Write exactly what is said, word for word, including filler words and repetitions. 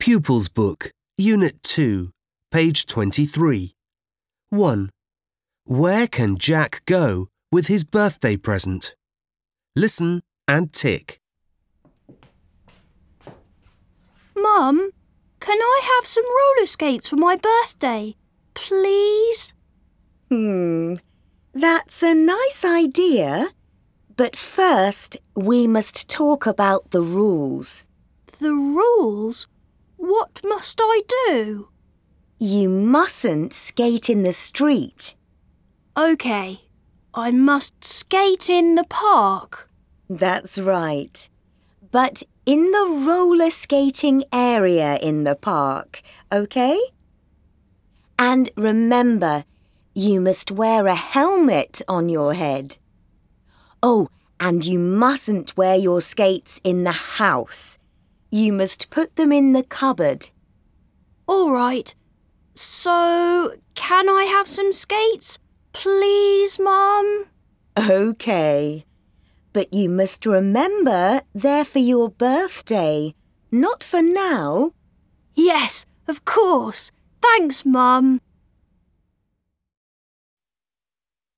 Pupils Book, Unit two, page twenty-three. one. Where can Jack go with his birthday present? Listen and tick. Mum, can I have some roller skates for my birthday, please? Hmm, that's a nice idea. But first, we must talk about the rules. The rules? What must I do? You mustn't skate in the street. OK, I must skate in the park. That's right. But in the roller skating area in the park, OK? And remember, you must wear a helmet on your head. Oh, and you mustn't wear your skates in the house. You must put them in the cupboard. All right. So, can I have some skates, please, Mum? OK. But you must remember they're for your birthday, not for now. Yes, of course. Thanks, Mum.